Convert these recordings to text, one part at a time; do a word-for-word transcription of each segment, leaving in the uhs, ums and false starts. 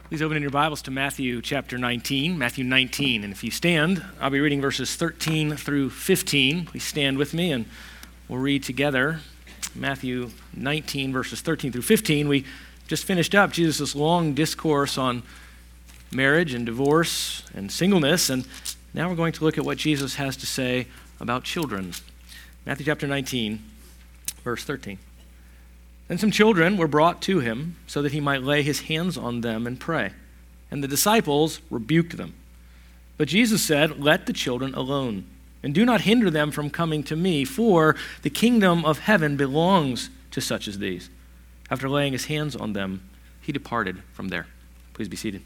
Please open in your Bibles to Matthew chapter nineteen, Matthew nineteen. And if you stand, I'll be reading verses thirteen through fifteen. Please stand with me and we'll read together Matthew nineteen, verses thirteen through fifteen. We just finished up Jesus' long discourse on marriage and divorce and singleness, and now we're going to look at what Jesus has to say about children. Matthew chapter nineteen, verse thirteen. Then some children were brought to him so that he might lay his hands on them and pray. And the disciples rebuked them. But Jesus said, "Let the children alone, and do not hinder them from coming to me, for the kingdom of heaven belongs to such as these." After laying his hands on them, he departed from there. Please be seated.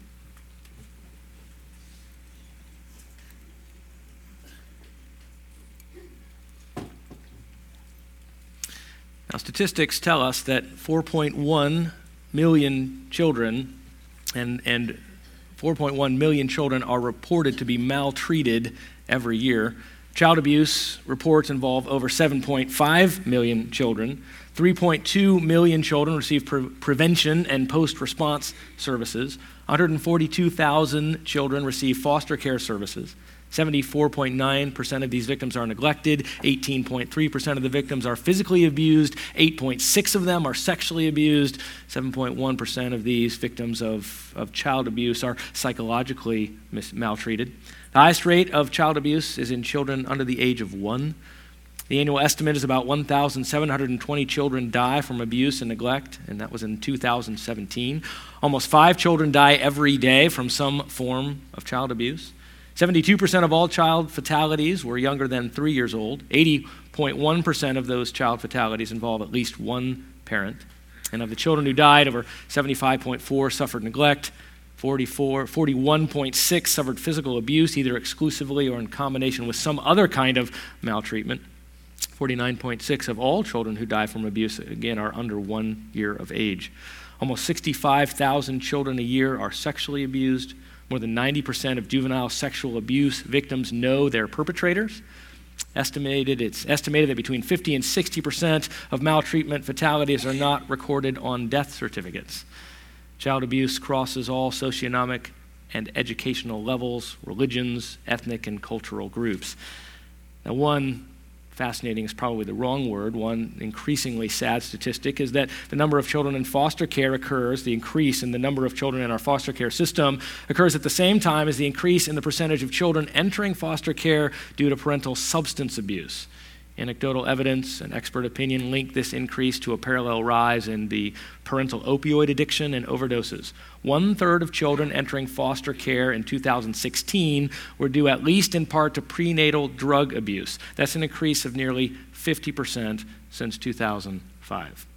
Now, statistics tell us that four point one million children and, and four point one million children are reported to be maltreated every year. Child abuse reports involve over seven point five million children. three point two million children receive pre- prevention and post-response services. one hundred forty-two thousand children receive foster care services. seventy-four point nine percent of these victims are neglected. eighteen point three percent of the victims are physically abused. eight point six of them are sexually abused. seven point one percent of these victims of, of child abuse are psychologically mis- maltreated. The highest rate of child abuse is in children under the age of one. The annual estimate is about one thousand seven hundred twenty children die from abuse and neglect, and that was in two thousand seventeen. Almost five children die every day from some form of child abuse. seventy-two percent of all child fatalities were younger than three years old. eighty point one percent of those child fatalities involve at least one parent. And of the children who died, over seventy-five point four suffered neglect. forty-four, forty-one point six suffered physical abuse, either exclusively or in combination with some other kind of maltreatment. forty-nine point six of all children who die from abuse, again, are under one year of age. Almost sixty-five thousand children a year are sexually abused. More than ninety percent of juvenile sexual abuse victims know their perpetrators. Estimated, it's estimated that between fifty and sixty percent of maltreatment fatalities are not recorded on death certificates. Child abuse crosses all socioeconomic and educational levels, religions, ethnic and cultural groups. Now, one fascinating is probably the wrong word. One increasingly sad statistic is that the number of children in foster care occurs, the increase in the number of children in our foster care system occurs at the same time as the increase in the percentage of children entering foster care due to parental substance abuse. Anecdotal evidence and expert opinion link this increase to a parallel rise in the parental opioid addiction and overdoses. One-third of children entering foster care in two thousand sixteen were due at least in part to prenatal drug abuse. That's an increase of nearly fifty percent since two thousand five.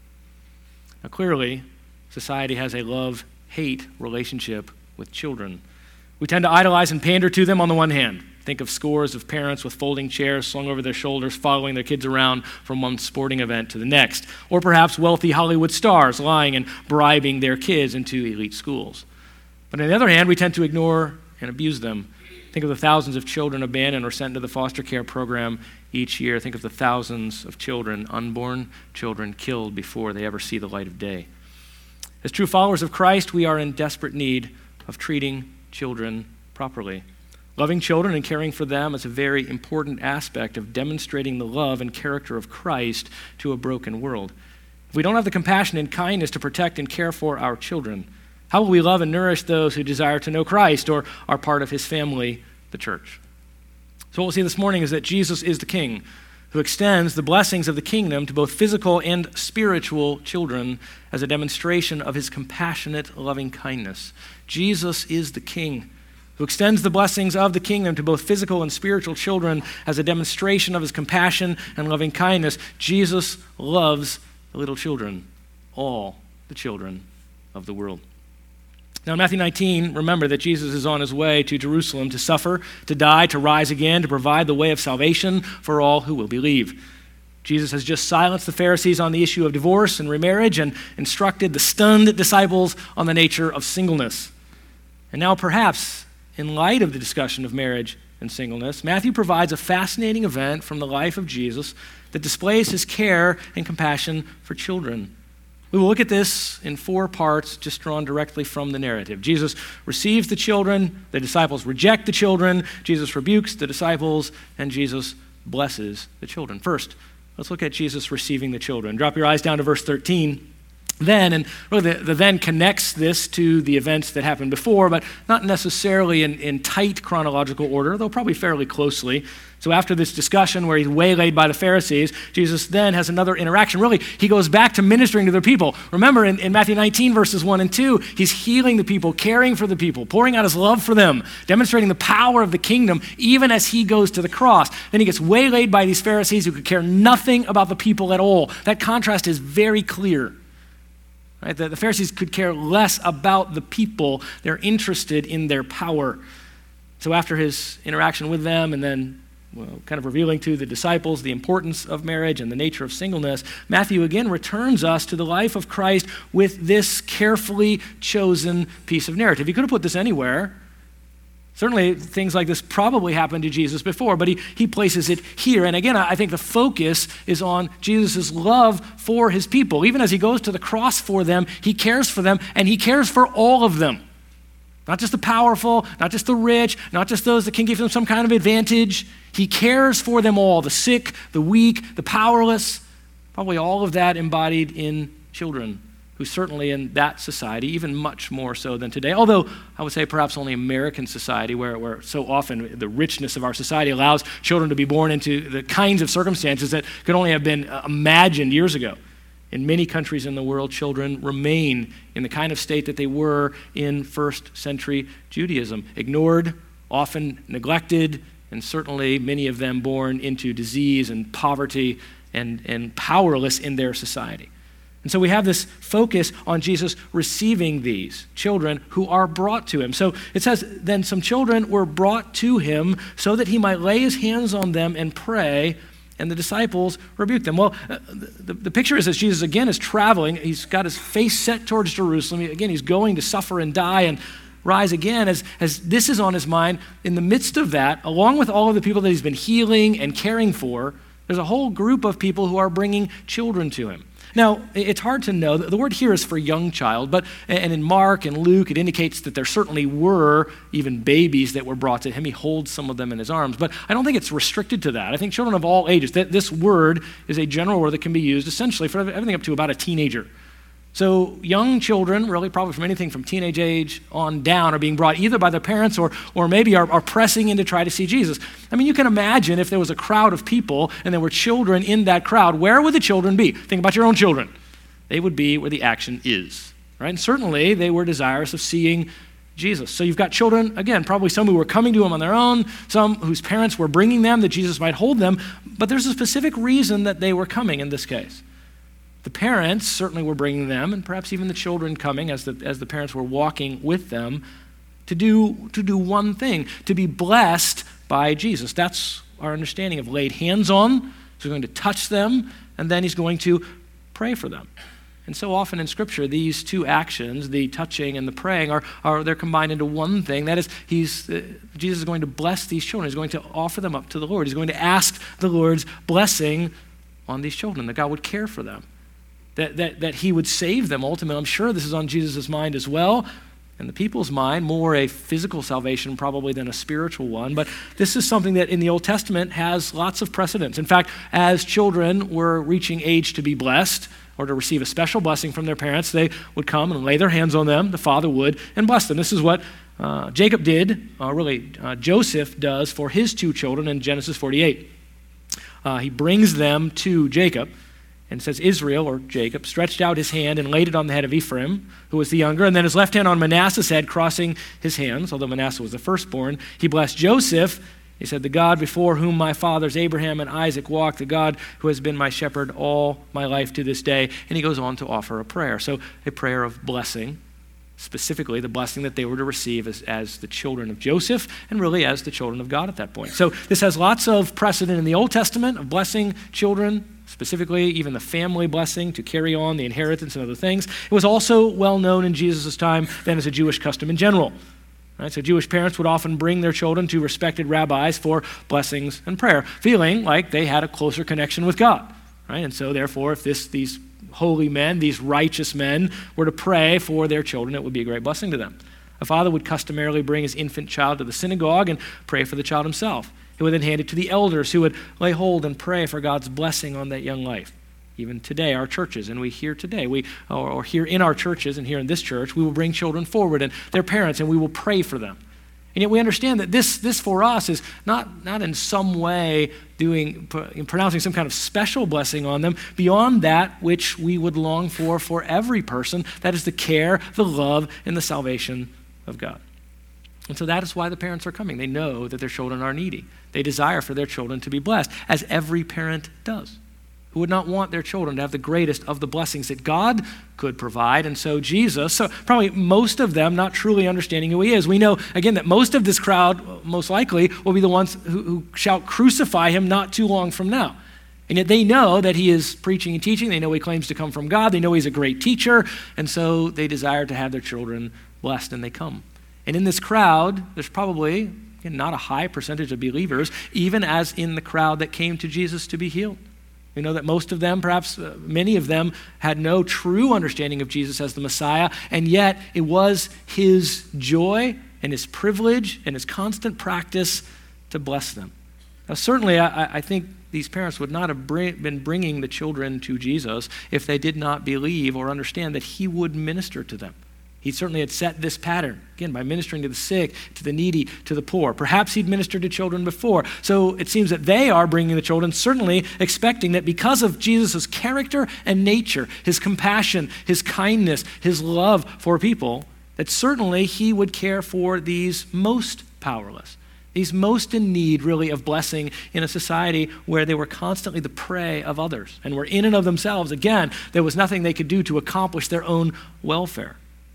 Now, clearly, society has a love-hate relationship with children. We tend to idolize and pander to them on the one hand. Think of scores of parents with folding chairs slung over their shoulders following their kids around from one sporting event to the next. Or perhaps wealthy Hollywood stars lying and bribing their kids into elite schools. But on the other hand, we tend to ignore and abuse them. Think of the thousands of children abandoned or sent to the foster care program each year. Think of the thousands of children, unborn children, killed before they ever see the light of day. As true followers of Christ, we are in desperate need of treating children properly. Loving children and caring for them is a very important aspect of demonstrating the love and character of Christ to a broken world. If we don't have the compassion and kindness to protect and care for our children, how will we love and nourish those who desire to know Christ or are part of his family, the church? So what we'll see this morning is that Jesus is the King who extends the blessings of the kingdom to both physical and spiritual children as a demonstration of his compassionate, loving kindness. Jesus is the King who extends the blessings of the kingdom to both physical and spiritual children as a demonstration of his compassion and loving kindness. Jesus loves the little children, all the children of the world. Now in Matthew nineteen, remember that Jesus is on his way to Jerusalem to suffer, to die, to rise again, to provide the way of salvation for all who will believe. Jesus has just silenced the Pharisees on the issue of divorce and remarriage and instructed the stunned disciples on the nature of singleness. And now perhaps, in light of the discussion of marriage and singleness, Matthew provides a fascinating event from the life of Jesus that displays his care and compassion for children. We will look at this in four parts, just drawn directly from the narrative. Jesus receives the children, the disciples reject the children, Jesus rebukes the disciples, and Jesus blesses the children. First, let's look at Jesus receiving the children. Drop your eyes down to verse thirteen. Then, and really the, the then connects this to the events that happened before, but not necessarily in, in tight chronological order, though probably fairly closely. So after this discussion where he's waylaid by the Pharisees, Jesus then has another interaction. Really, he goes back to ministering to their people. Remember, in, in Matthew nineteen, verses one and two, he's healing the people, caring for the people, pouring out his love for them, demonstrating the power of the kingdom, even as he goes to the cross. Then he gets waylaid by these Pharisees who could care nothing about the people at all. That contrast is very clear. Right? The, the Pharisees could care less about the people. They're interested in their power. So after his interaction with them and then well, kind of revealing to the disciples the importance of marriage and the nature of singleness, Matthew again returns us to the life of Christ with this carefully chosen piece of narrative. He could have put this anywhere. Certainly things like this probably happened to Jesus before, but he, he places it here. And again, I think the focus is on Jesus' love for his people. Even as he goes to the cross for them, he cares for them, and he cares for all of them. Not just the powerful, not just the rich, not just those that can give them some kind of advantage. He cares for them all, the sick, the weak, the powerless, probably all of that embodied in children, who certainly in that society, even much more so than today, although I would say perhaps only American society, where, where so often the richness of our society allows children to be born into the kinds of circumstances that could only have been imagined years ago. In many countries in the world, children remain in the kind of state that they were in first century Judaism, ignored, often neglected, and certainly many of them born into disease and poverty and, and powerless in their society. And so we have this focus on Jesus receiving these children who are brought to him. So it says, then some children were brought to him so that he might lay his hands on them and pray, and the disciples rebuked them. Well, uh, the, the picture is as Jesus again is traveling. He's got his face set towards Jerusalem. Again, he's going to suffer and die and rise again. As, as this is on his mind, in the midst of that, along with all of the people that he's been healing and caring for, there's a whole group of people who are bringing children to him. Now, it's hard to know. The word here is for young child, but and in Mark and Luke, it indicates that there certainly were even babies that were brought to him. He holds some of them in his arms, but I don't think it's restricted to that. I think children of all ages, that this word is a general word that can be used essentially for everything up to about a teenager. So young children, really probably from anything from teenage age on down, are being brought either by their parents or or maybe are, are pressing in to try to see Jesus. I mean, you can imagine if there was a crowd of people and there were children in that crowd, where would the children be? Think about your own children. They would be where the action is, right? And certainly they were desirous of seeing Jesus. So you've got children, again, probably some who were coming to him on their own, some whose parents were bringing them that Jesus might hold them, but there's a specific reason that they were coming in this case. The parents certainly were bringing them, and perhaps even the children coming as the, as the parents were walking with them to do, to do one thing, to be blessed by Jesus. That's our understanding of laid hands on. So he's going to touch them, and then he's going to pray for them. And so often in Scripture, these two actions, the touching and the praying, are, are they're combined into one thing. That is, he's uh, Jesus is going to bless these children. He's going to offer them up to the Lord. He's going to ask the Lord's blessing on these children, that God would care for them. That, that, that he would save them ultimately. I'm sure this is on Jesus' mind as well, and the people's mind, more a physical salvation probably than a spiritual one. But this is something that in the Old Testament has lots of precedence. In fact, as children were reaching age to be blessed or to receive a special blessing from their parents, they would come and lay their hands on them, the father would, and bless them. This is what uh, Jacob did, uh, really uh, Joseph does for his two children in Genesis forty-eight. Uh, he brings them to Jacob, and says Israel, or Jacob, stretched out his hand and laid it on the head of Ephraim, who was the younger, and then his left hand on Manasseh's head, crossing his hands, although Manasseh was the firstborn. He blessed Joseph. He said, the God before whom my fathers Abraham and Isaac walked, the God who has been my shepherd all my life to this day. And he goes on to offer a prayer. So a prayer of blessing, specifically the blessing that they were to receive as, as the children of Joseph and really as the children of God at that point. So this has lots of precedent in the Old Testament of blessing children, specifically even the family blessing to carry on the inheritance and other things. It was also well known in Jesus' time then as a Jewish custom in general. Right? So Jewish parents would often bring their children to respected rabbis for blessings and prayer, feeling like they had a closer connection with God. Right? And so therefore, if this these holy men, these righteous men, were to pray for their children, it would be a great blessing to them. A father would customarily bring his infant child to the synagogue and pray for the child himself. He would then hand it to the elders who would lay hold and pray for God's blessing on that young life. Even today, our churches, and we hear today, we or, or here in our churches and here in this church, we will bring children forward and their parents, and we will pray for them. And yet we understand that this, this for us is not, not in some way doing, pronouncing some kind of special blessing on them beyond that which we would long for for every person. That is the care, the love, and the salvation of God. And so that is why the parents are coming. They know that their children are needy. They desire for their children to be blessed, as every parent does. Who would not want their children to have the greatest of the blessings that God could provide? And so Jesus, so probably most of them not truly understanding who he is. We know, again, that most of this crowd, most likely, will be the ones who, who shall crucify him not too long from now. And yet they know that he is preaching and teaching. They know he claims to come from God. They know he's a great teacher. And so they desire to have their children blessed, and they come. And in this crowd, there's probably again, not a high percentage of believers, even as in the crowd that came to Jesus to be healed. We know that most of them, perhaps uh, many of them, had no true understanding of Jesus as the Messiah, and yet it was his joy and his privilege and his constant practice to bless them. Now, certainly, I, I think these parents would not have bring, been bringing the children to Jesus if they did not believe or understand that he would minister to them. He certainly had set this pattern, again, by ministering to the sick, to the needy, to the poor. Perhaps he'd ministered to children before. So it seems that they are bringing the children, certainly expecting that because of Jesus' character and nature, his compassion, his kindness, his love for people, that certainly he would care for these most powerless, these most in need, really, of blessing in a society where they were constantly the prey of others and were in and of themselves. Again, there was nothing they could do to accomplish their own welfare.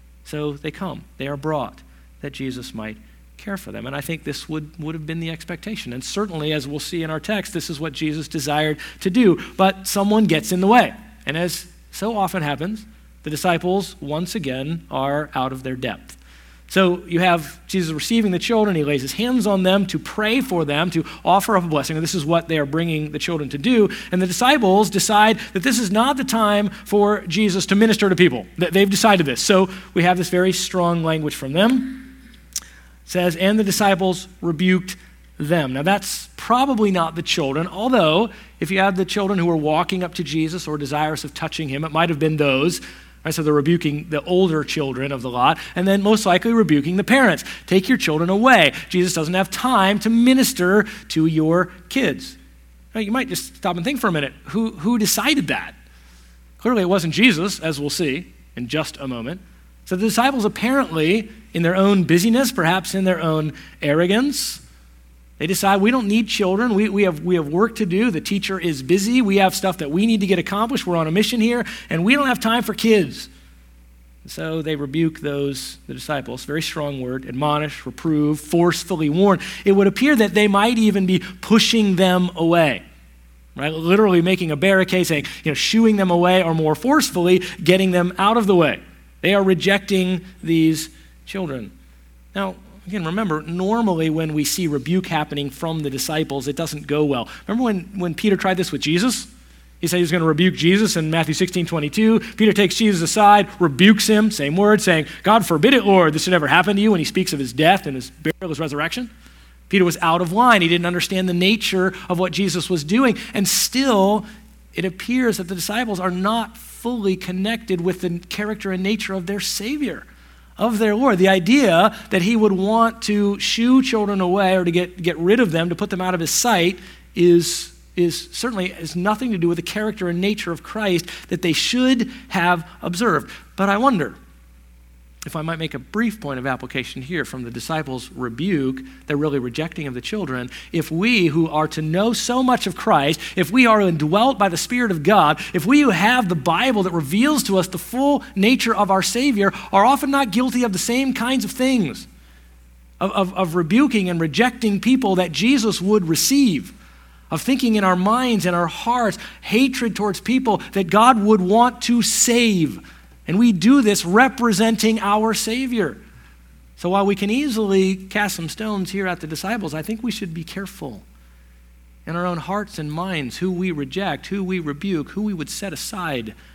So they come, they are brought, that Jesus might care for them. And I think this would, would have been the expectation. And certainly, as we'll see in our text, this is what Jesus desired to do. But someone gets in the way. And as so often happens, the disciples, once again, are out of their depth. So you have Jesus receiving the children. He lays his hands on them to pray for them, to offer up a blessing. And this is what they are bringing the children to do. And the disciples decide that this is not the time for Jesus to minister to people. They've decided this. So we have this very strong language from them. It says, and the disciples rebuked them. Now that's probably not the children, although if you have the children who were walking up to Jesus or desirous of touching him, it might have been those. Right, so they're rebuking the older children of the lot, and then most likely rebuking the parents. Take your children away. Jesus doesn't have time to minister to your kids. Now, you might just stop and think for a minute. Who, who decided that? Clearly it wasn't Jesus, as we'll see in just a moment. So the disciples apparently, in their own busyness, perhaps in their own arrogance, they decide we don't need children. We, we, have, we have work to do. The teacher is busy. We have stuff that we need to get accomplished. We're on a mission here, and we don't have time for kids. So they rebuke those, the disciples, very strong word, admonish, reprove, forcefully warn. It would appear that they might even be pushing them away, right? Literally making a barricade, saying, you know, shooing them away, or more forcefully, getting them out of the way. They are rejecting these children. Now, again, remember, normally when we see rebuke happening from the disciples, it doesn't go well. Remember when, when Peter tried this with Jesus? He said he was going to rebuke Jesus in Matthew sixteen twenty-two. Peter takes Jesus aside, rebukes him, same word, saying, God forbid it, Lord, this should ever happen to you, when he speaks of his death and his burial, his resurrection. Peter was out of line. He didn't understand the nature of what Jesus was doing. And still, it appears that the disciples are not fully connected with the character and nature of their Savior, of their Lord. The idea that he would want to shoo children away or to get, get rid of them, to put them out of his sight, is, is certainly has nothing to do with the character and nature of Christ that they should have observed. But I wonder, if I might make a brief point of application here from the disciples' rebuke, their really rejecting of the children, if we who are to know so much of Christ, if we are indwelt by the Spirit of God, if we who have the Bible that reveals to us the full nature of our Savior, are often not guilty of the same kinds of things, of, of, of rebuking and rejecting people that Jesus would receive, of thinking in our minds and our hearts hatred towards people that God would want to save. And we do this representing our Savior. So while we can easily cast some stones here at the disciples, I think we should be careful in our own hearts and minds who we reject, who we rebuke, who we would set aside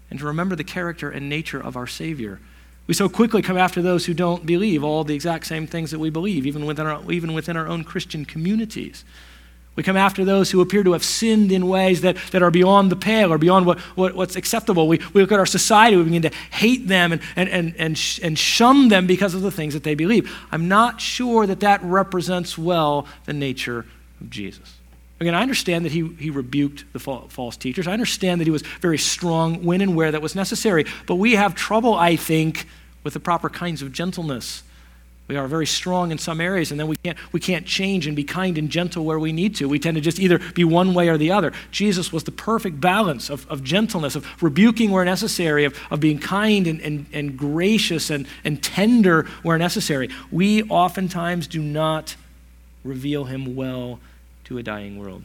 and to remember the character and nature of our Savior. We so quickly come after those who don't believe all the exact same things that we believe, even within our, even within our own Christian communities. We come after those who appear to have sinned in ways that, that are beyond the pale or beyond what, what, what's acceptable. We, we look at our society, we begin to hate them and, and, and, and, sh- and shun them because of the things that they believe. I'm not sure that that represents well the nature of Jesus. Again, I understand that he, he rebuked the fa- false teachers. I understand that he was very strong when and where that was necessary. But we have trouble, I think, with the proper kinds of gentleness. We are very strong in some areas, and then we can't, we can't change and be kind and gentle where we need to. We tend to just either be one way or the other. Jesus was the perfect balance of, of gentleness, of rebuking where necessary, of, of being kind and, and, and gracious and, and tender where necessary. We oftentimes do not reveal him well to a dying world.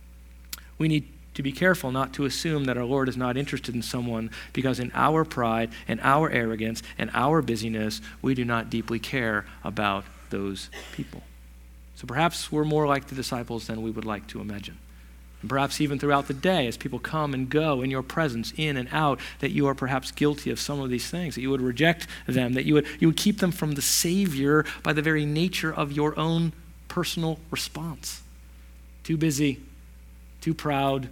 We need to be careful not to assume that our Lord is not interested in someone because in our pride and our arrogance and our busyness, we do not deeply care about those people. So perhaps we're more like the disciples than we would like to imagine. And perhaps even throughout the day, as people come and go in your presence, in and out, that you are perhaps guilty of some of these things, that you would reject them, that you would, you would keep them from the Savior by the very nature of your own personal response. Too busy, too proud,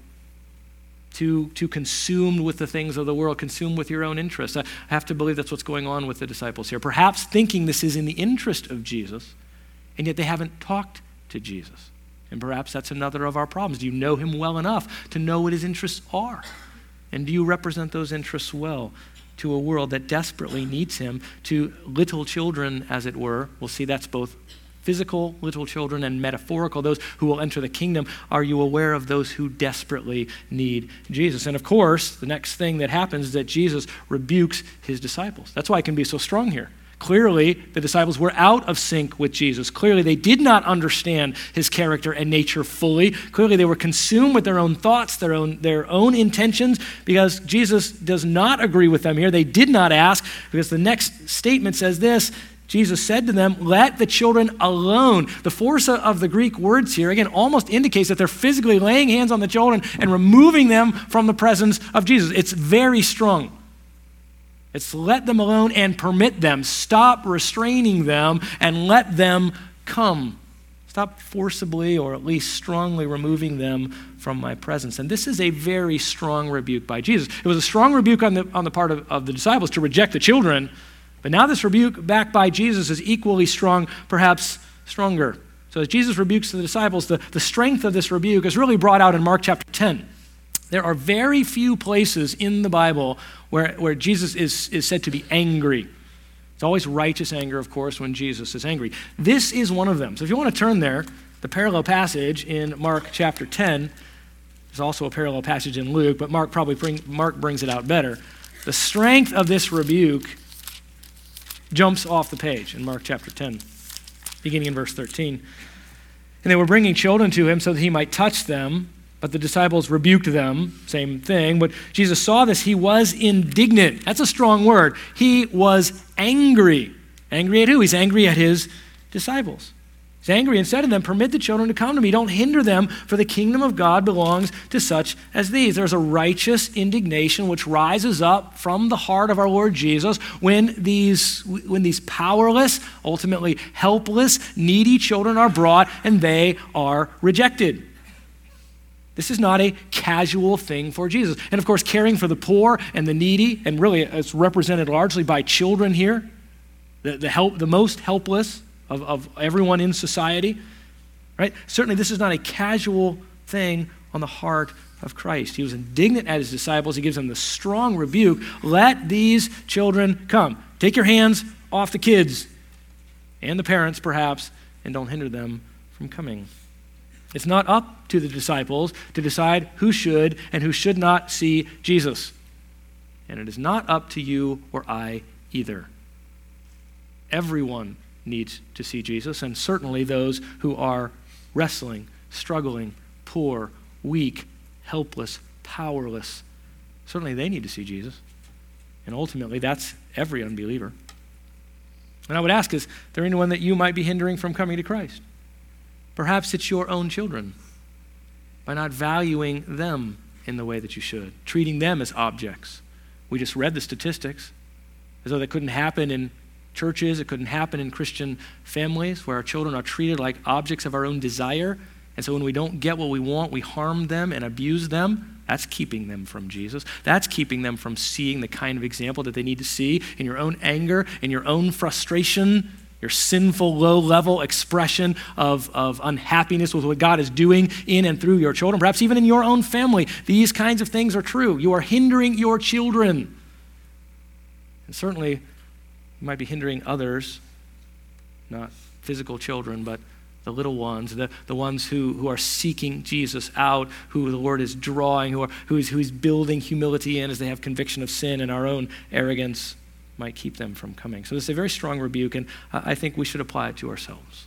too, too consumed with the things of the world, consumed with your own interests. I have to believe that's what's going on with the disciples here. Perhaps thinking this is in the interest of Jesus, and yet they haven't talked to Jesus. And perhaps that's another of our problems. Do you know him well enough to know what his interests are? And do you represent those interests well to a world that desperately needs him, to little children, as it were? We'll see that's both physical little children and metaphorical, those who will enter the kingdom. Are you aware of those who desperately need Jesus? And of course, the next thing that happens is that Jesus rebukes his disciples. That's why it can be so strong here. Clearly, the disciples were out of sync with Jesus. Clearly, they did not understand his character and nature fully. Clearly, they were consumed with their own thoughts, their own, their own intentions, because Jesus does not agree with them here. They did not ask, because the next statement says this: Jesus said to them, "Let the children alone." The force of the Greek words here, again, almost indicates that they're physically laying hands on the children and removing them from the presence of Jesus. It's very strong. It's let them alone and permit them. Stop restraining them and let them come. Stop forcibly or at least strongly removing them from my presence. And this is a very strong rebuke by Jesus. It was a strong rebuke on the, on the part of, of the disciples to reject the children. But now this rebuke back by Jesus is equally strong, perhaps stronger. So as Jesus rebukes the disciples, the, the strength of this rebuke is really brought out in Mark chapter ten. There are very few places in the Bible where, where Jesus is, is said to be angry. It's always righteous anger, of course, when Jesus is angry. This is one of them. So if you want to turn there, the parallel passage in Mark chapter ten, there's also a parallel passage in Luke, but Mark probably bring, Mark brings it out better. The strength of this rebuke jumps off the page in Mark chapter ten, beginning in verse thirteen. And they were bringing children to him so that he might touch them, but the disciples rebuked them, same thing. But Jesus saw this, he was indignant. That's a strong word. He was angry. Angry at who? He's angry at his disciples. He's angry and said to them, "Permit the children to come to me. Don't hinder them, for the kingdom of God belongs to such as these." There's a righteous indignation which rises up from the heart of our Lord Jesus when these, when these powerless, ultimately helpless, needy children are brought and they are rejected. This is not a casual thing for Jesus. And of course, caring for the poor and the needy, and really it's represented largely by children here, the, the, help, the most helpless of, of everyone in society, right? Certainly this is not a casual thing on the heart of Christ. He was indignant at his disciples. He gives them the strong rebuke: let these children come. Take your hands off the kids and the parents, perhaps, and don't hinder them from coming. It's not up to the disciples to decide who should and who should not see Jesus. And it is not up to you or I either. Everyone needs to see Jesus, and certainly those who are wrestling, struggling, poor, weak, helpless, powerless. Certainly they need to see Jesus. And ultimately, that's every unbeliever. And I would ask, is there anyone that you might be hindering from coming to Christ? Perhaps it's your own children, by not valuing them in the way that you should, treating them as objects, We just read the statistics, as though that couldn't happen in churches, it couldn't happen in Christian families where our children are treated like objects of our own desire. And so when we don't get what we want, we harm them and abuse them. That's keeping them from Jesus. That's keeping them from seeing the kind of example that they need to see in your own anger, in your own frustration, your sinful, low-level expression of, of unhappiness with what God is doing in and through your children, perhaps even in your own family. These kinds of things are true. You are hindering your children. And certainly, you might be hindering others, not physical children, but the little ones, the, the ones who, who are seeking Jesus out, who the Lord is drawing, who are who is who is building humility in as they have conviction of sin, and our own arrogance might keep them from coming. So this is a very strong rebuke, and I think we should apply it to ourselves.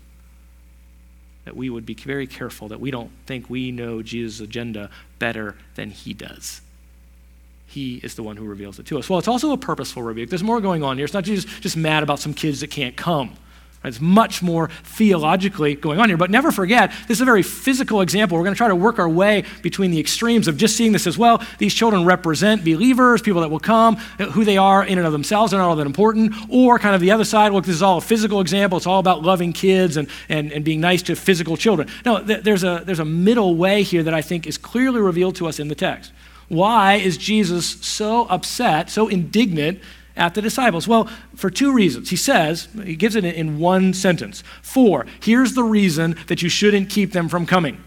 That we would be very careful that we don't think we know Jesus' agenda better than he does. He is the one who reveals it to us. Well, it's also a purposeful rebuke. There's more going on here. It's not just, just mad about some kids that can't come. It's much more theologically going on here. But never forget, this is a very physical example. We're going to try to work our way between the extremes of just seeing this as, well, these children represent believers, people that will come, who they are in and of themselves are not all that important, or kind of the other side, look, this is all a physical example. It's all about loving kids and, and, and being nice to physical children. No, th- there's a, there's a middle way here that I think is clearly revealed to us in the text. Why is Jesus so upset, so indignant at the disciples? Well, for two reasons. He says, he gives it in one sentence. For, here's the reason that you shouldn't keep them from coming.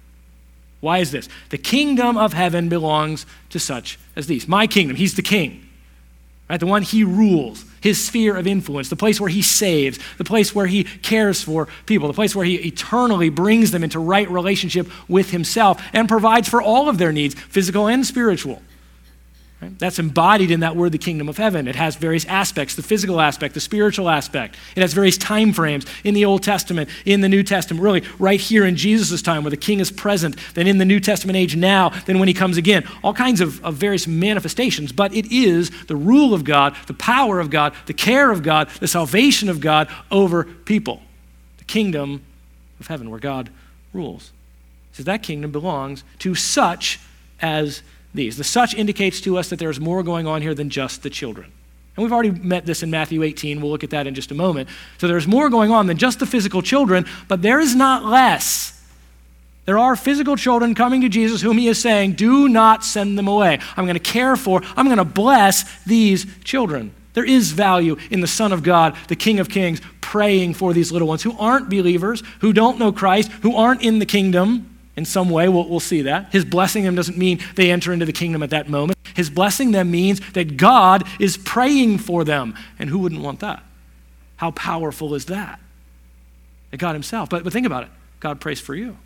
Why is this? The kingdom of heaven belongs to such as these. My kingdom, he's the king, right? The one he rules, his sphere of influence, the place where he saves, the place where he cares for people, the place where he eternally brings them into right relationship with himself and provides for all of their needs, physical and spiritual. Right? That's embodied in that word, the kingdom of heaven. It has various aspects, the physical aspect, the spiritual aspect. It has various time frames in the Old Testament, in the New Testament, really right here in Jesus' time where the king is present, then in the New Testament age now, then when he comes again. All kinds of, of various manifestations, but it is the rule of God, the power of God, the care of God, the salvation of God over people. The kingdom of heaven where God rules. It says that kingdom belongs to such as these. The such indicates to us that there's more going on here than just the children. And we've already met this in Matthew eighteen. We'll look at that in just a moment. So there's more going on than just the physical children, but there is not less. There are physical children coming to Jesus whom he is saying, do not send them away. I'm going to care for, I'm going to bless these children. There is value in the Son of God, the King of Kings, praying for these little ones who aren't believers, who don't know Christ, who aren't in the kingdom. In some way, we'll, we'll see that. His blessing them doesn't mean they enter into the kingdom at that moment. His blessing them means that God is praying for them. And who wouldn't want that? How powerful is that? That God himself. But, but think about it. God prays for you. And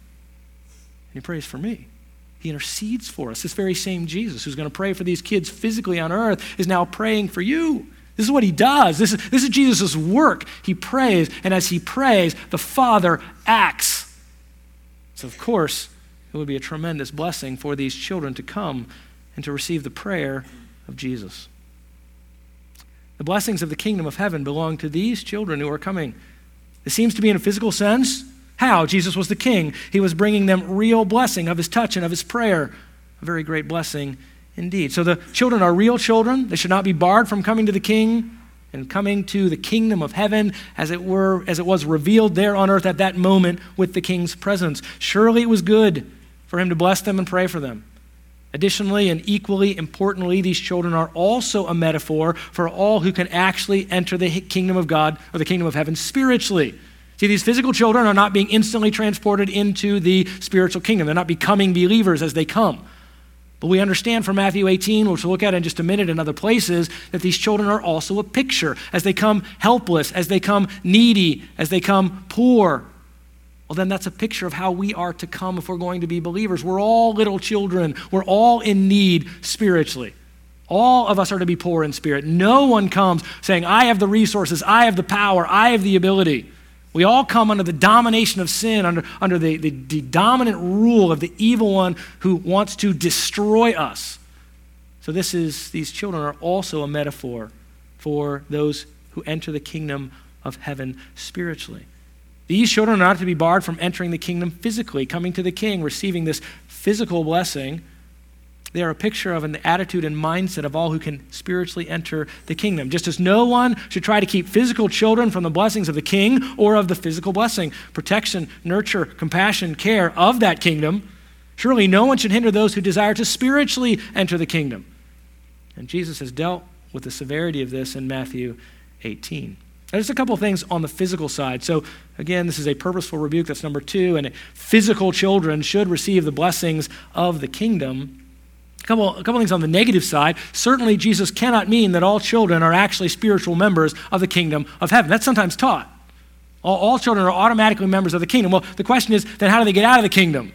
he prays for me. He intercedes for us. This very same Jesus who's going to pray for these kids physically on earth is now praying for you. This is what he does. This is, this is Jesus' work. He prays, and as he prays, the Father acts. So of course, it would be a tremendous blessing for these children to come and to receive the prayer of Jesus. The blessings of the kingdom of heaven belong to these children who are coming. It seems to be in a physical sense. How? Jesus was the king. He was bringing them real blessing of his touch and of his prayer. A very great blessing indeed. So the children are real children. They should not be barred from coming to the king and coming to the kingdom of heaven as it were, as it was revealed there on earth at that moment with the king's presence. Surely it was good for him to bless them and pray for them. Additionally, and equally importantly, these children are also a metaphor for all who can actually enter the kingdom of God or the kingdom of heaven spiritually. See, these physical children are not being instantly transported into the spiritual kingdom. They're not becoming believers as they come. But we understand from Matthew eighteen, which we'll look at in just a minute in other places, that these children are also a picture. As they come helpless, as they come needy, as they come poor, well, then that's a picture of how we are to come if we're going to be believers. We're all little children. We're all in need spiritually. All of us are to be poor in spirit. No one comes saying, I have the resources, I have the power, I have the ability. We all come under the domination of sin, under, under the, the, the dominant rule of the evil one who wants to destroy us. So this is, these children are also a metaphor for those who enter the kingdom of heaven spiritually. These children are not to be barred from entering the kingdom physically, coming to the king, receiving this physical blessing. They are a picture of an attitude and mindset of all who can spiritually enter the kingdom. Just as no one should try to keep physical children from the blessings of the king or of the physical blessing, protection, nurture, compassion, care of that kingdom, surely no one should hinder those who desire to spiritually enter the kingdom. And Jesus has dealt with the severity of this in Matthew eighteen. There's a couple of things on the physical side. So again, this is a purposeful rebuke. That's number two. And physical children should receive the blessings of the kingdom. A couple, a couple things on the negative side. Certainly, Jesus cannot mean that all children are actually spiritual members of the kingdom of heaven. That's sometimes taught. All, all children are automatically members of the kingdom. Well, the question is, then how do they get out of the kingdom?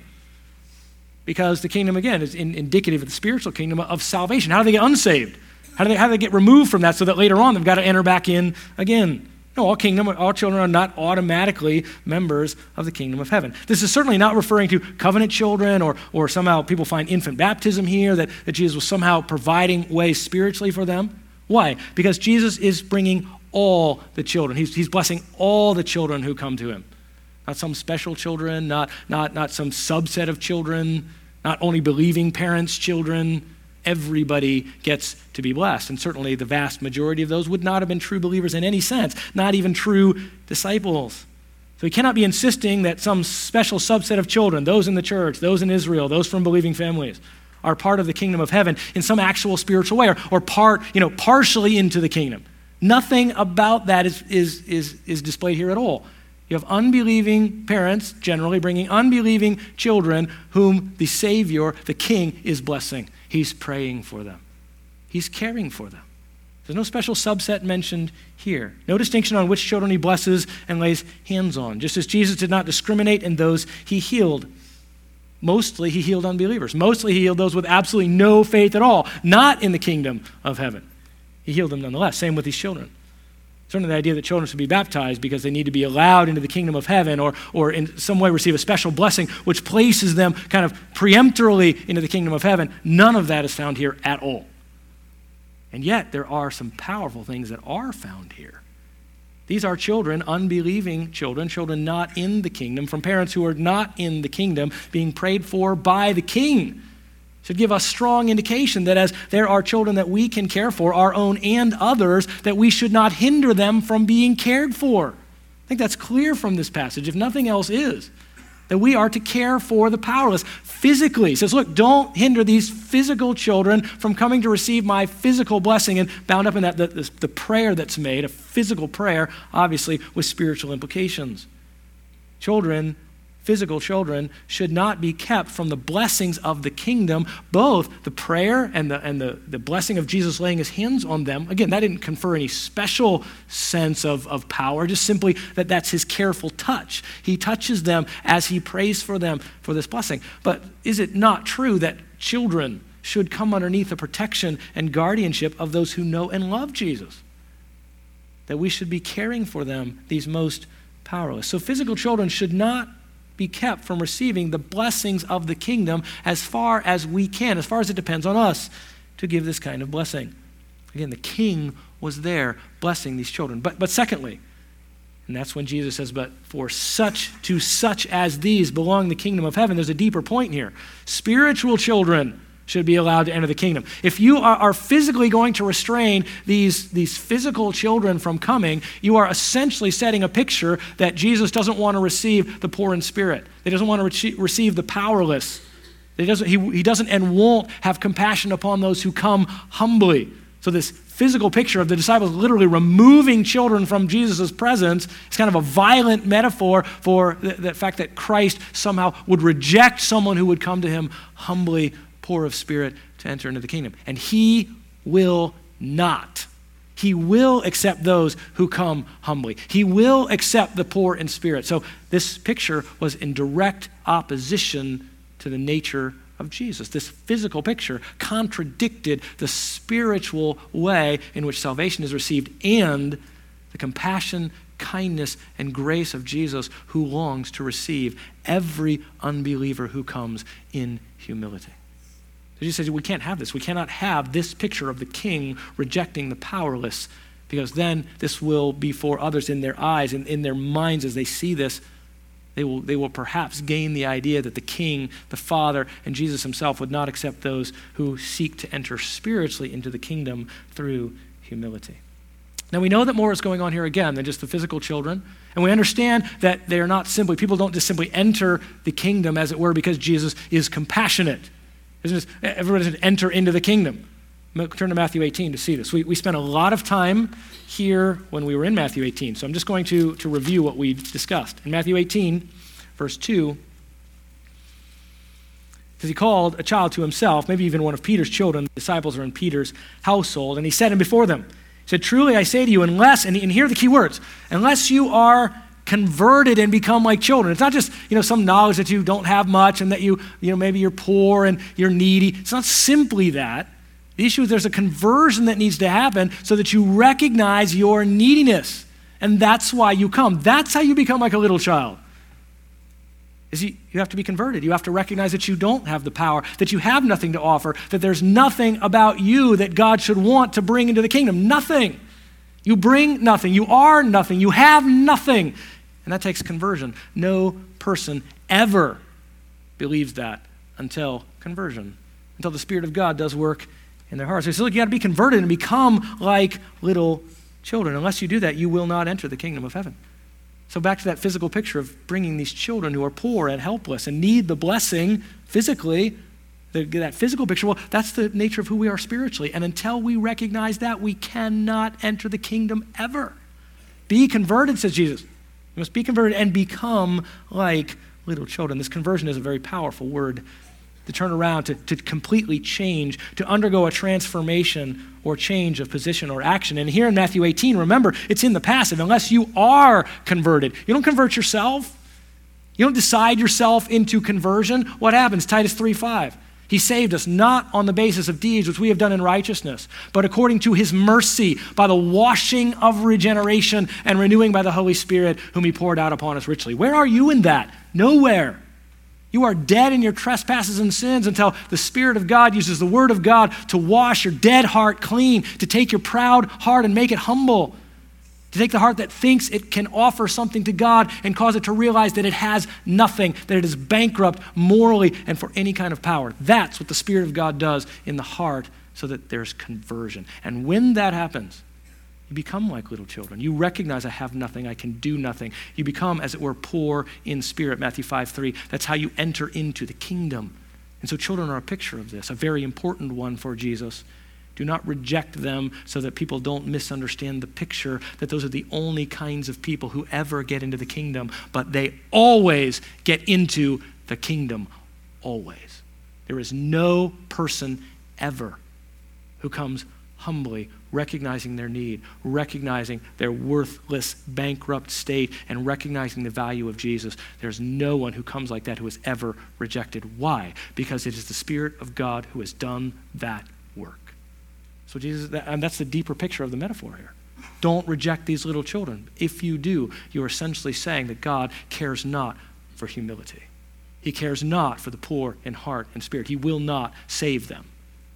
Because the kingdom, again, is in, indicative of the spiritual kingdom of salvation. How do they get unsaved? How do they, how do they get removed from that so that later on they've got to enter back in again? No, all kingdom, all children are not automatically members of the kingdom of heaven. This is certainly not referring to covenant children or, or somehow people find infant baptism here, that, that Jesus was somehow providing ways spiritually for them. Why? Because Jesus is bringing all the children. He's, he's blessing all the children who come to him. Not some special children, not, not, not some subset of children, not only believing parents' children. Everybody gets to be blessed. And certainly the vast majority of those would not have been true believers in any sense, not even true disciples. So he cannot be insisting that some special subset of children, those in the church, those in Israel, those from believing families, are part of the kingdom of heaven in some actual spiritual way, or, or part, you know, partially into the kingdom. Nothing about that is, is, is, is displayed here at all. You have unbelieving parents, generally bringing unbelieving children whom the Savior, the King, is blessing. He's praying for them. He's caring for them. There's no special subset mentioned here. No distinction on which children he blesses and lays hands on. Just as Jesus did not discriminate in those he healed. Mostly he healed unbelievers. Mostly he healed those with absolutely no faith at all, not in the kingdom of heaven. He healed them nonetheless. Same with these children. Certainly the idea that children should be baptized because they need to be allowed into the kingdom of heaven or, or in some way receive a special blessing which places them kind of preemptorily into the kingdom of heaven, none of that is found here at all. And yet there are some powerful things that are found here. These are children, unbelieving children, children not in the kingdom, from parents who are not in the kingdom, being prayed for by the king. Should give us strong indication that as there are children that we can care for, our own and others, that we should not hinder them from being cared for. I think that's clear from this passage, if nothing else is, that we are to care for the powerless physically. He says, look, don't hinder these physical children from coming to receive my physical blessing. And bound up in that, the, the, the prayer that's made, a physical prayer, obviously, with spiritual implications. Children Physical children should not be kept from the blessings of the kingdom, both the prayer and the and the, the blessing of Jesus laying his hands on them. Again, that didn't confer any special sense of, of power, just simply that that's his careful touch. He touches them as he prays for them for this blessing. But is it not true that children should come underneath the protection and guardianship of those who know and love Jesus? That we should be caring for them, these most powerless. So physical children should not be kept from receiving the blessings of the kingdom as far as we can, as far as it depends on us to give this kind of blessing. Again, the king was there blessing these children. But, but secondly, and that's when Jesus says, but for such, to such as these belong the kingdom of heaven. There's a deeper point here. Spiritual children should be allowed to enter the kingdom. If you are, are physically going to restrain these, these physical children from coming, you are essentially setting a picture that Jesus doesn't want to receive the poor in spirit. He doesn't want to re- receive the powerless. He doesn't, he, he doesn't and won't have compassion upon those who come humbly. So this physical picture of the disciples literally removing children from Jesus' presence is kind of a violent metaphor for the, the fact that Christ somehow would reject someone who would come to him humbly, poor of spirit, to enter into the kingdom. And he will not. He will accept those who come humbly. He will accept the poor in spirit. So this picture was in direct opposition to the nature of Jesus. This physical picture contradicted the spiritual way in which salvation is received and the compassion, kindness, and grace of Jesus, who longs to receive every unbeliever who comes in humility. Jesus says we can't have this. We cannot have this picture of the king rejecting the powerless, because then this will be for others in their eyes and in their minds as they see this. They will, they will perhaps gain the idea that the King, the Father, and Jesus himself would not accept those who seek to enter spiritually into the kingdom through humility. Now we know that more is going on here again than just the physical children, and we understand that they are not simply, people don't just simply enter the kingdom, as it were, because Jesus is compassionate. Isn't just, everybody doesn't enter into the kingdom. Turn to Matthew eighteen to see this. We, we spent a lot of time here when we were in Matthew eighteen, so I'm just going to, to review what we discussed. In Matthew eighteen, verse two, because he called a child to himself, maybe even one of Peter's children, the disciples are in Peter's household, and he set him before them. He said, truly I say to you, unless, and, and here are the key words, unless you are converted and become like children. It's not just, you know, some knowledge that you don't have much and that you, you know, maybe you're poor and you're needy. It's not simply that. The issue is there's a conversion that needs to happen so that you recognize your neediness. And that's why you come. That's how you become like a little child. Is you, you have to be converted. You have to recognize that you don't have the power, that you have nothing to offer, that there's nothing about you that God should want to bring into the kingdom. Nothing. You bring nothing. You are nothing. You have nothing. And that takes conversion. No person ever believes that until conversion, until the Spirit of God does work in their hearts. So look, you got to be converted and become like little children. Unless you do that, you will not enter the kingdom of heaven. So back to that physical picture of bringing these children who are poor and helpless and need the blessing physically, the, that physical picture, well, that's the nature of who we are spiritually. And until we recognize that, we cannot enter the kingdom ever. Be converted, says Jesus. You must be converted and become like little children. This conversion is a very powerful word. To turn around, to, to completely change, to undergo a transformation or change of position or action. And here in Matthew eighteen, remember, it's in the passive. Unless you are converted, you don't convert yourself. You don't decide yourself into conversion. What happens? Titus three five. He saved us not on the basis of deeds which we have done in righteousness, but according to his mercy, by the washing of regeneration and renewing by the Holy Spirit, whom he poured out upon us richly. Where are you in that? Nowhere. You are dead in your trespasses and sins until the Spirit of God uses the Word of God to wash your dead heart clean, to take your proud heart and make it humble, to take the heart that thinks it can offer something to God and cause it to realize that it has nothing, that it is bankrupt morally and for any kind of power. That's what the Spirit of God does in the heart so that there's conversion. And when that happens, you become like little children. You recognize I have nothing, I can do nothing. You become, as it were, poor in spirit, Matthew five three. That's how you enter into the kingdom. And so children are a picture of this, a very important one for Jesus. Do not reject them so that people don't misunderstand the picture that those are the only kinds of people who ever get into the kingdom, but they always get into the kingdom, always. There is no person ever who comes humbly, recognizing their need, recognizing their worthless, bankrupt state, and recognizing the value of Jesus. There's no one who comes like that who is ever rejected. Why? Because it is the Spirit of God who has done that work. So Jesus, and that's the deeper picture of the metaphor here. Don't reject these little children. If you do, you're essentially saying that God cares not for humility. He cares not for the poor in heart and spirit. He will not save them.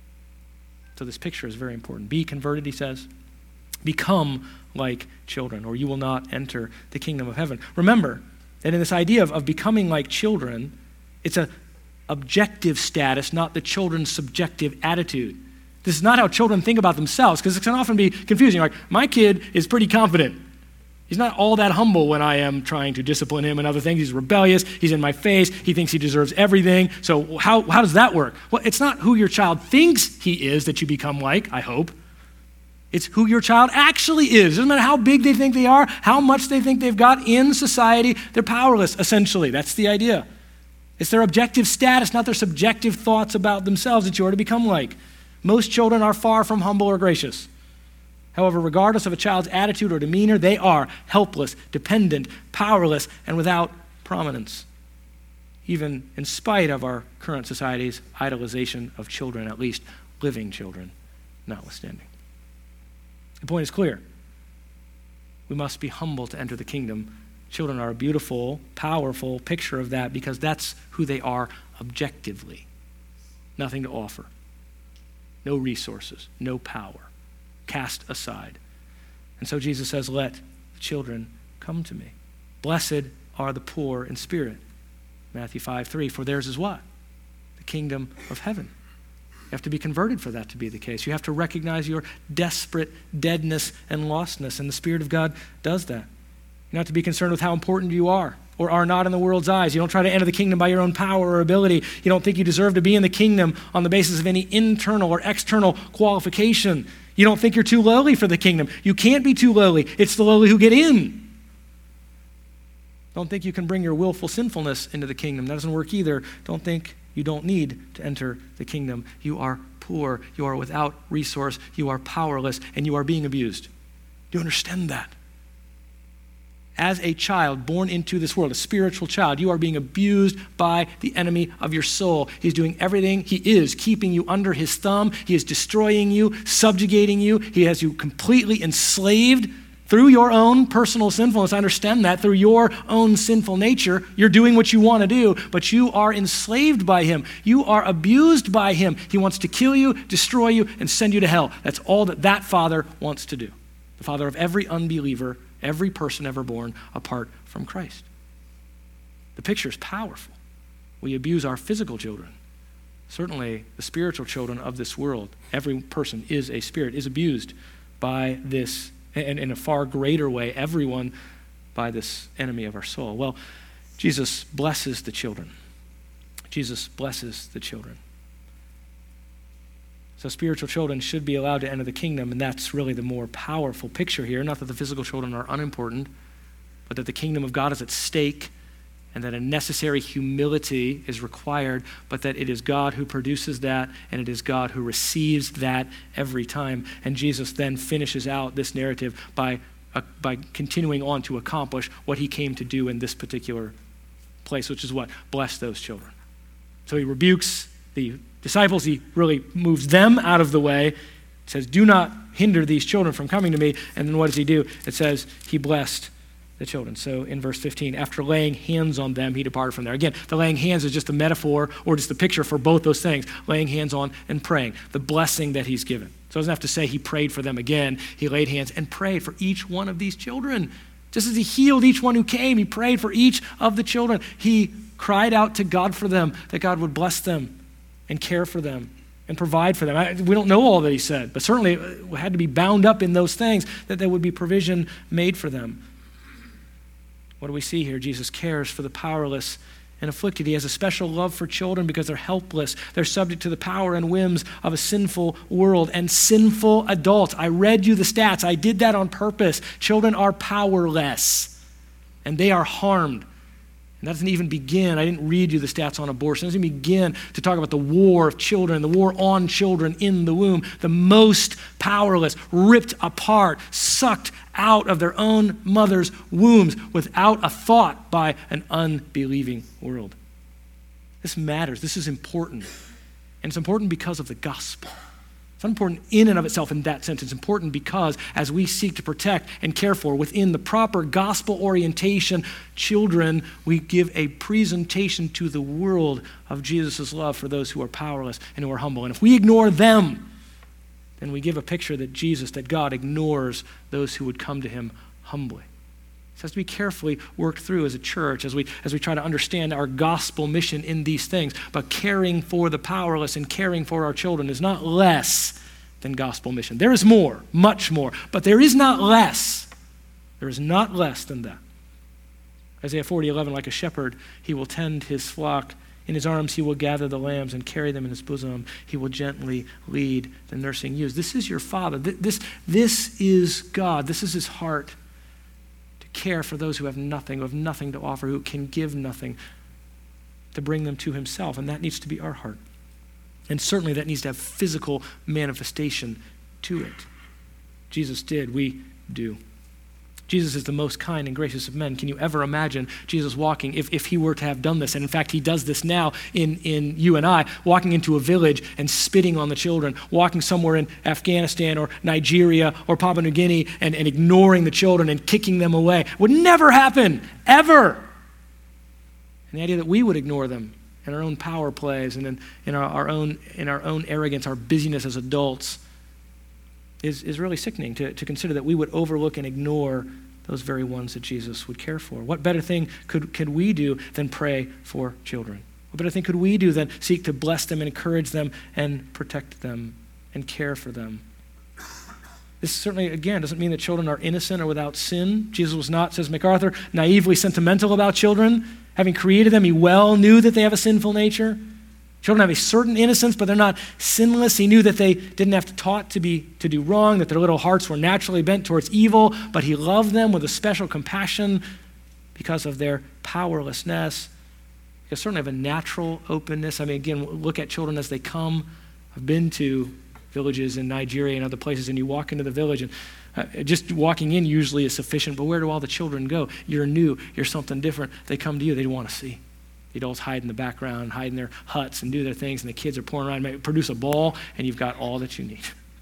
So this picture is very important. Be converted, he says. Become like children, or you will not enter the kingdom of heaven. Remember that in this idea of, of becoming like children, it's an objective status, not the children's subjective attitude. This is not how children think about themselves, because it can often be confusing. Like, my kid is pretty confident. He's not all that humble when I am trying to discipline him and other things. He's rebellious. He's in my face. He thinks he deserves everything. So how, how does that work? Well, it's not who your child thinks he is that you become like, I hope. It's who your child actually is. It doesn't matter how big they think they are, how much they think they've got in society. They're powerless, essentially. That's the idea. It's their objective status, not their subjective thoughts about themselves that you are to become like. Most children are far from humble or gracious. However, regardless of a child's attitude or demeanor, they are helpless, dependent, powerless, and without prominence, even in spite of our current society's idolization of children, at least living children, notwithstanding. The point is clear. We must be humble to enter the kingdom. Children are a beautiful, powerful picture of that because that's who they are objectively. Nothing to offer. No resources, no power. Cast aside. And so Jesus says, let the children come to me. Blessed are the poor in spirit. Matthew five three, for theirs is what? The kingdom of heaven. You have to be converted for that to be the case. You have to recognize your desperate deadness and lostness, and the Spirit of God does that. You're not to be concerned with how important you are or are not in the world's eyes. You don't try to enter the kingdom by your own power or ability. You don't think you deserve to be in the kingdom on the basis of any internal or external qualification. You don't think you're too lowly for the kingdom. You can't be too lowly. It's the lowly who get in. Don't think you can bring your willful sinfulness into the kingdom. That doesn't work either. Don't think you don't need to enter the kingdom. You are poor. You are without resource. You are powerless, and you are being abused. Do you understand that? As a child born into this world, a spiritual child, you are being abused by the enemy of your soul. He's doing everything. He is keeping you under his thumb. He is destroying you, subjugating you. He has you completely enslaved through your own personal sinfulness. I understand that. Through your own sinful nature, you're doing what you want to do, but you are enslaved by him. You are abused by him. He wants to kill you, destroy you, and send you to hell. That's all that that father wants to do. The father of every unbeliever, every person ever born apart from Christ. The picture is powerful. We abuse our physical children. Certainly, the spiritual children of this world, every person is a spirit, is abused by this, and in a far greater way, everyone by this enemy of our soul. Well, Jesus blesses the children. Jesus blesses the children. So spiritual children should be allowed to enter the kingdom, and that's really the more powerful picture here. Not that the physical children are unimportant, but that the kingdom of God is at stake, and that a necessary humility is required, but that it is God who produces that, and it is God who receives that every time. And Jesus then finishes out this narrative by, uh, by continuing on to accomplish what he came to do in this particular place, which is what? Bless those children. So he rebukes the disciples. He really moves them out of the way. It says, do not hinder these children from coming to me. And then what does he do? It says he blessed the children. So in verse fifteen, after laying hands on them, he departed from there. Again, the laying hands is just a metaphor or just a picture for both those things, laying hands on and praying, the blessing that he's given. So it doesn't have to say he prayed for them again. He laid hands and prayed for each one of these children. Just as he healed each one who came, he prayed for each of the children. He cried out to God for them, that God would bless them and care for them and provide for them. I, we don't know all that he said, but certainly it had to be bound up in those things, that there would be provision made for them. What do we see here? Jesus cares for the powerless and afflicted. He has a special love for children because they're helpless. They're subject to the power and whims of a sinful world and sinful adults. I read you the stats. I did that on purpose. Children are powerless, and they are harmed. And that doesn't even begin, I didn't read you the stats on abortion. It doesn't even begin to talk about the war of children, the war on children in the womb. The most powerless, ripped apart, sucked out of their own mother's wombs without a thought by an unbelieving world. This matters. This is important. And it's important because of the gospel. It's not important in and of itself in that sense. It's important because as we seek to protect and care for within the proper gospel orientation children, we give a presentation to the world of Jesus' love for those who are powerless and who are humble. And if we ignore them, then we give a picture that Jesus, that God ignores those who would come to him humbly. This has to be carefully worked through as a church as we as we try to understand our gospel mission in these things. But caring for the powerless and caring for our children is not less than gospel mission. There is more, much more, but there is not less. There is not less than that. Isaiah forty eleven, like a shepherd, he will tend his flock. In his arms he will gather the lambs and carry them in his bosom. He will gently lead the nursing ewes. This is your Father. This, this is God. This is his heart. Care for those who have nothing, who have nothing to offer, who can give nothing, to bring them to himself. And that needs to be our heart. And certainly that needs to have physical manifestation to it. Jesus did, we do. Jesus is the most kind and gracious of men. Can you ever imagine Jesus walking, if, if he were to have done this, and in fact he does this now in, in you and I, walking into a village and spitting on the children, walking somewhere in Afghanistan or Nigeria or Papua New Guinea and, and ignoring the children and kicking them away. It would never happen, ever. And the idea that we would ignore them in our own power plays and in, in our, our own in our own arrogance, our busyness as adults, is, is really sickening to, to consider that we would overlook and ignore those very ones that Jesus would care for. What better thing could, could we do than pray for children? What better thing could we do than seek to bless them and encourage them and protect them and care for them? This certainly, again, doesn't mean that children are innocent or without sin. Jesus was not, says MacArthur, naively sentimental about children. Having created them, he well knew that they have a sinful nature. Children have a certain innocence, but they're not sinless. He knew that they didn't have to taught to be to do wrong, that their little hearts were naturally bent towards evil, but he loved them with a special compassion because of their powerlessness. They certainly have a natural openness. I mean, again, look at children as they come. I've been to villages in Nigeria and other places, and you walk into the village, and uh, just walking in usually is sufficient, but where do all the children go? You're new, you're something different. They come to you, they want to see. The adults hide in the background, hide in their huts and do their things, and the kids are pouring around, maybe produce a ball, and you've got all that you need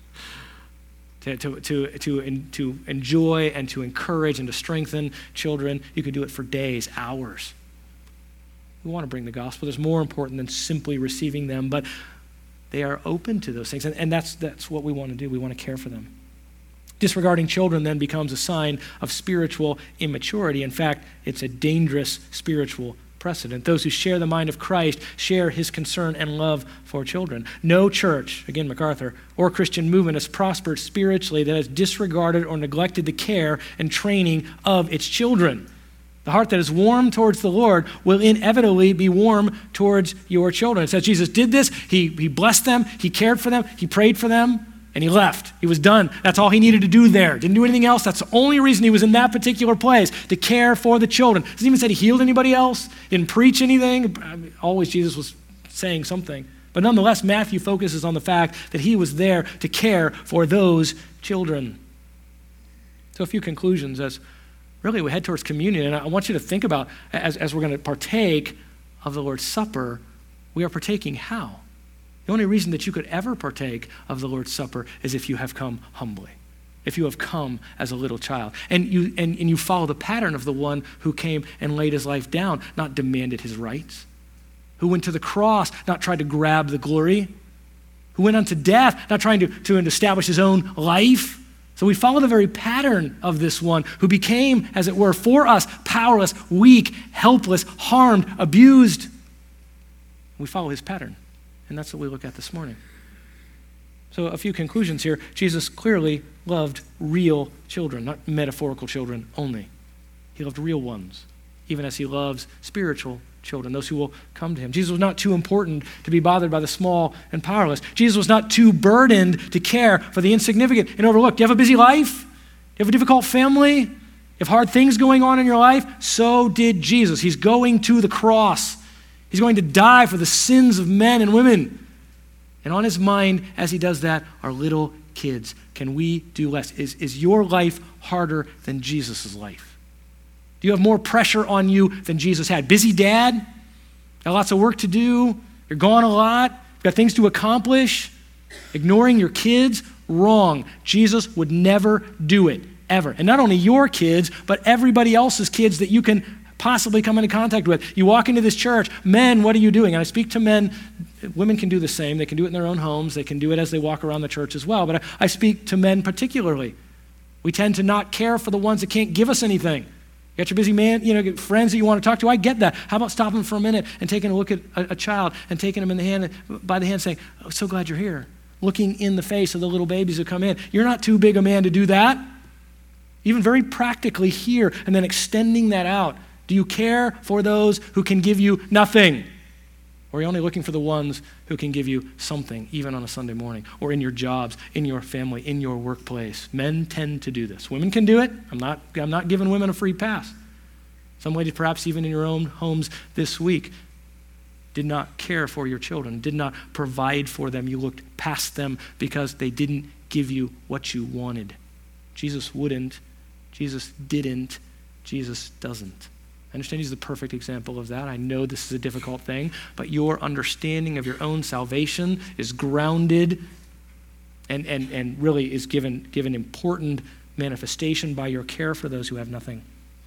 to, to, to, to, to enjoy and to encourage and to strengthen children. You could do it for days, hours. We want to bring the gospel. There's more important than simply receiving them, but they are open to those things, and, and that's, that's what we want to do. We want to care for them. Disregarding children then becomes a sign of spiritual immaturity. In fact, it's a dangerous spiritual precedent. Those who share the mind of Christ share his concern and love for children. No church, again MacArthur, or Christian movement has prospered spiritually that has disregarded or neglected the care and training of its children. The heart that is warm towards the Lord will inevitably be warm towards your children. It says Jesus did this. He, he blessed them. He cared for them. He prayed for them. And he left. He was done. That's all he needed to do there. Didn't do anything else. That's the only reason he was in that particular place, to care for the children. Doesn't even say he healed anybody else. Didn't preach anything. I mean, always Jesus was saying something. But nonetheless, Matthew focuses on the fact that he was there to care for those children. So a few conclusions as really we head towards communion. And I want you to think about, as, as we're going to partake of the Lord's Supper, we are partaking how? The only reason that you could ever partake of the Lord's Supper is if you have come humbly, if you have come as a little child. And you, and, and you follow the pattern of the one who came and laid his life down, not demanded his rights, who went to the cross, not tried to grab the glory, who went unto death, not trying to, to establish his own life. So we follow the very pattern of this one who became, as it were, for us, powerless, weak, helpless, harmed, abused. We follow his pattern. And that's what we look at this morning. So a few conclusions here. Jesus clearly loved real children, not metaphorical children only. He loved real ones, even as he loves spiritual children, those who will come to him. Jesus was not too important to be bothered by the small and powerless. Jesus was not too burdened to care for the insignificant and overlooked. Do you have a busy life? Do you have a difficult family? You have hard things going on in your life? So did Jesus. He's going to the cross. He's going to die for the sins of men and women. And on his mind, as he does that, are little kids. Can we do less? Is, is your life harder than Jesus' life? Do you have more pressure on you than Jesus had? Busy dad? Got lots of work to do? You're gone a lot? You've got things to accomplish? Ignoring your kids? Wrong. Jesus would never do it, ever. And not only your kids, but everybody else's kids that you can possibly come into contact with. You walk into this church, men, what are you doing? And I speak to men. Women can do the same. They can do it in their own homes. They can do it as they walk around the church as well. But I, I speak to men particularly. We tend to not care for the ones that can't give us anything. You got your busy man, you know, friends that you want to talk to. I get that. How about stopping for a minute and taking a look at a, a child and taking them in the hand, by the hand, saying, "Oh, so glad you're here." Looking in the face of the little babies who come in. You're not too big a man to do that. Even very practically here, and then extending that out. Do you care for those who can give you nothing? Or are you only looking for the ones who can give you something, even on a Sunday morning, or in your jobs, in your family, in your workplace? Men tend to do this. Women can do it. I'm not, I'm not giving women a free pass. Some ladies, perhaps even in your own homes this week, did not care for your children, did not provide for them. You looked past them because they didn't give you what you wanted. Jesus wouldn't. Jesus didn't. Jesus doesn't. I understand he's the perfect example of that. I know this is a difficult thing, but your understanding of your own salvation is grounded and, and, and really is given, given important manifestation by your care for those who have nothing.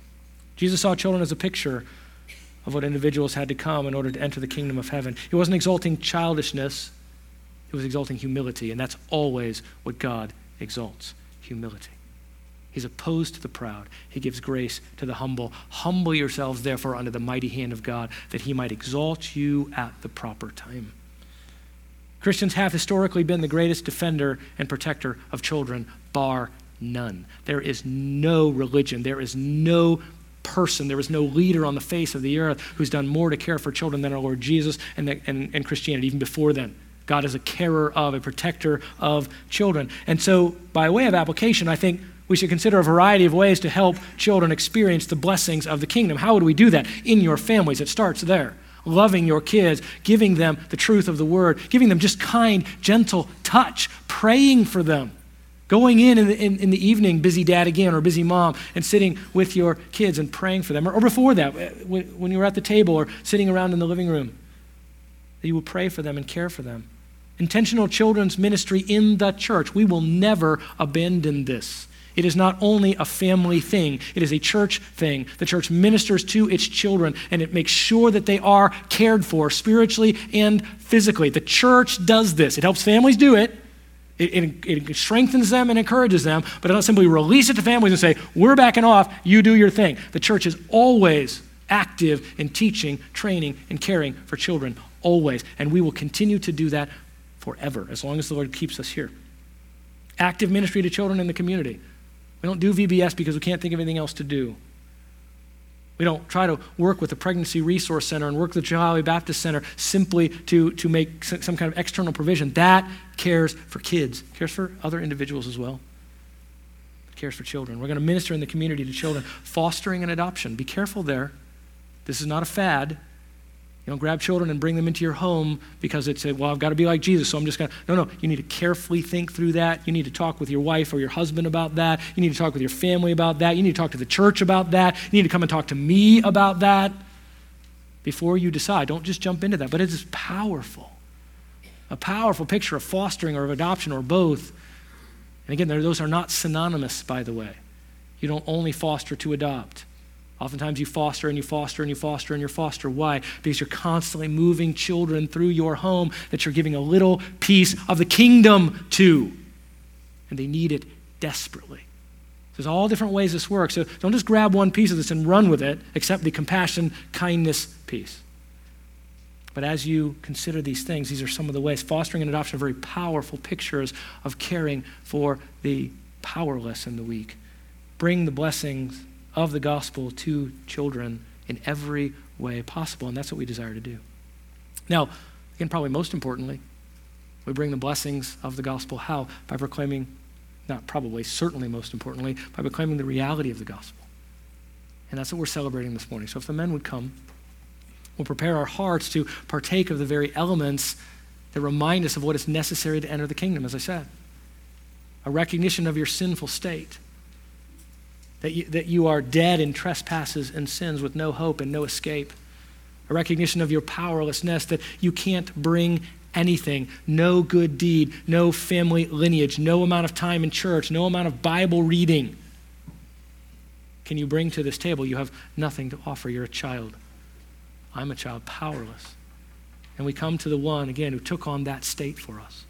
Jesus saw children as a picture of what individuals had to come in order to enter the kingdom of heaven. He wasn't exalting childishness. He was exalting humility, and that's always what God exalts, humility. He's opposed to the proud. He gives grace to the humble. Humble yourselves, therefore, under the mighty hand of God, that he might exalt you at the proper time. Christians have historically been the greatest defender and protector of children, bar none. There is no religion, there is no person, there is no leader on the face of the earth who's done more to care for children than our Lord Jesus and, the, and, and Christianity, even before then. God is a carer of, a protector of children. And so, by way of application, I think we should consider a variety of ways to help children experience the blessings of the kingdom. How would we do that? In your families. It starts there. Loving your kids, giving them the truth of the word, giving them just kind, gentle touch, praying for them. Going in in the, in, in the evening, busy dad again or busy mom, and sitting with your kids and praying for them. Or, or before that, when, when you were at the table or sitting around in the living room, that you will pray for them and care for them. Intentional children's ministry in the church. We will never abandon this. It is not only a family thing, it is a church thing. The church ministers to its children, and it makes sure that they are cared for spiritually and physically. The church does this. It helps families do it. It, it, it strengthens them and encourages them, but it doesn't simply release it to families and say, we're backing off, you do your thing. The church is always active in teaching, training, and caring for children, always. And we will continue to do that forever, as long as the Lord keeps us here. Active ministry to children in the community. We don't do V B S because we can't think of anything else to do. We don't try to work with the Pregnancy Resource Center and work with the Chihuahua Baptist Center simply to, to make some kind of external provision. That cares for kids, cares for other individuals as well. It cares for children. We're going to minister in the community to children. Fostering and adoption. Be careful there. This is not a fad. You don't grab children and bring them into your home because it's, a, well, I've got to be like Jesus, so I'm just going to. No, no. You need to carefully think through that. You need to talk with your wife or your husband about that. You need to talk with your family about that. You need to talk to the church about that. You need to come and talk to me about that before you decide. Don't just jump into that. But it is powerful. A powerful picture of fostering or of adoption or both. And again, those are not synonymous, by the way. You don't only foster to adopt. Oftentimes you foster and you foster and you foster and you foster. Why? Because you're constantly moving children through your home that you're giving a little piece of the kingdom to. And they need it desperately. There's all different ways this works. So don't just grab one piece of this and run with it, except the compassion, kindness piece. But as you consider these things, these are some of the ways. Fostering and adoption are very powerful pictures of caring for the powerless and the weak. Bring the blessings of the gospel to children in every way possible, and that's what we desire to do. Now, again, probably most importantly, we bring the blessings of the gospel how? By proclaiming, not probably, certainly most importantly, by proclaiming the reality of the gospel. And that's what we're celebrating this morning. So if the men would come, we'll prepare our hearts to partake of the very elements that remind us of what is necessary to enter the kingdom, as I said. A recognition of your sinful state, That you, that you are dead in trespasses and sins with no hope and no escape. A recognition of your powerlessness, that you can't bring anything, no good deed, no family lineage, no amount of time in church, no amount of Bible reading can you bring to this table. You have nothing to offer. You're a child. I'm a child, powerless. And we come to the one, again, who took on that state for us.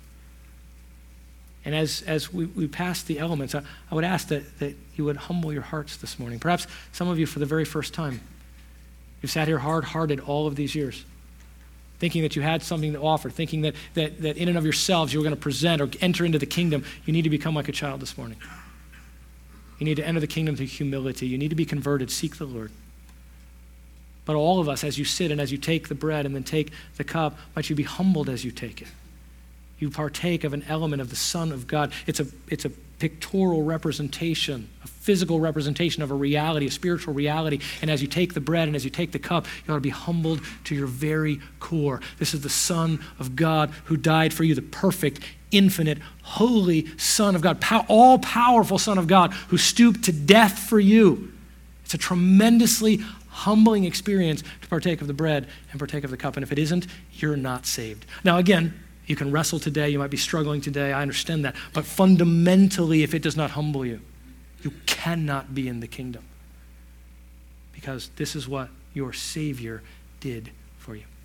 And as, as we, we pass the elements, I, I would ask that, that you would humble your hearts this morning. Perhaps some of you for the very first time. You've sat here hard-hearted all of these years, thinking that you had something to offer, thinking that, that, that in and of yourselves you were going to present or enter into the kingdom. You need to become like a child this morning. You need to enter the kingdom through humility. You need to be converted. Seek the Lord. But all of us, as you sit and as you take the bread and then take the cup, might you be humbled as you take it. You partake of an element of the Son of God. It's a, it's a pictorial representation, a physical representation of a reality, a spiritual reality. And as you take the bread and as you take the cup, you ought to be humbled to your very core. This is the Son of God who died for you, the perfect, infinite, holy Son of God, pow- all-powerful Son of God who stooped to death for you. It's a tremendously humbling experience to partake of the bread and partake of the cup. And if it isn't, you're not saved. Now again, you can wrestle today, you might be struggling today, I understand that. But fundamentally, if it does not humble you, you cannot be in the kingdom. Because this is what your Savior did for you.